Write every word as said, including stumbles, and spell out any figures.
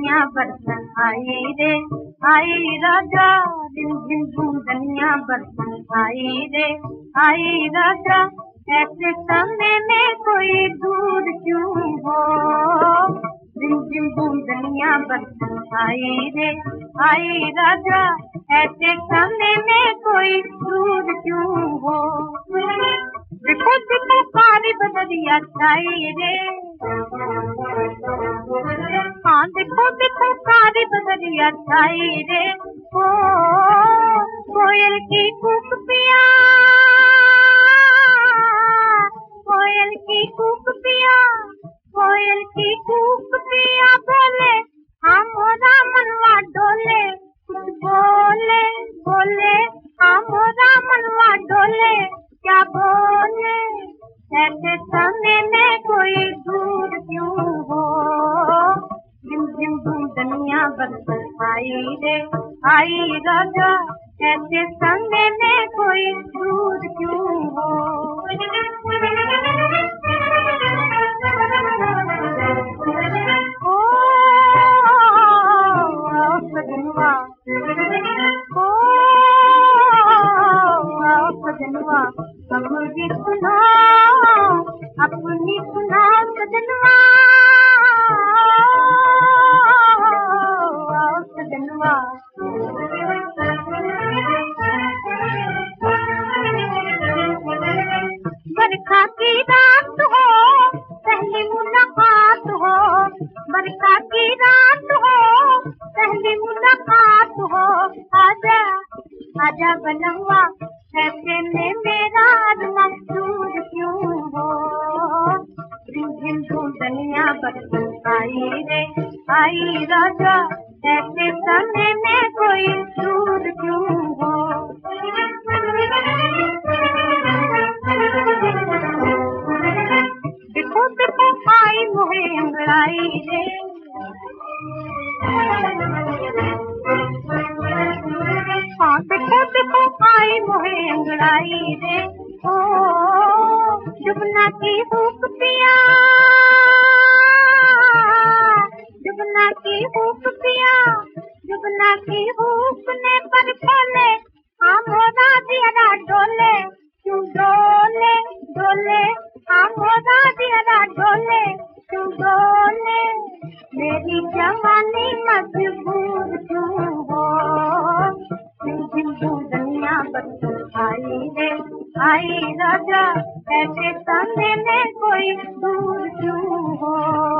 बूंदनिया बरसन आई रे आई राजा, दिन दिन बूंदनिया बरसन आई रे आई राजा, ऐसे समय में कोई दूर क्यों हो, दिन दिन बूंदनिया बरसन आई रे आई राजा, ऐसे समय में कोई दूर क्यों हो। देखो देखो कारी बदरिया छाई रे, हाँ देखो देखो कारी बदरिया छाई रे, ओ कोयल की कूक पिया, कोयल की कूक पिया, कोयल की कूक पिया बोले हम मोरा मनवा डोले, कुछ बोले बोले हम मोरा मनवा डोले, क्या बोले ऐसे समय में कोई दूर क्यों हो, जिम जिम बूंदनिया बरसन आई रे आई राजा, ऐसे समय में कोई दूर क्यों हो। ओ सजनवा, ओ सजनवा अपनी सुनाओ, अपनी सुनाओ सजनवा, सजनवा बरखा की रात हो पहली मुलाकात हो, बरखा की रात हो पहली मुलाकात हो, आजा आजा बनवा ऐसे में मेरा आत्मा दूर क्यों हो, दिन दिन बूंदनिया बरसन आई रे आई राजा, ऐसे समय में कोई दूर क्यों हो। देखो देखो आई मोहे अंगड़ाई रे, हाँ देखो देखो आई मोहे अंगड़ाई रे, ओ जुबना की हुक पिया, जुबना की हुक पिया, जुबना की हुक ने पर खोले हाँ मोरा दिया डोले, क्यों डोले डोले हाँ मोरा दिया डोले, क्यों डोले मेरी जवानी मजबूर क्यों हो, दिन बूंदनिया बरसन आई रे आई राजा, ऐसे समय में कोई दूर क्यों हो।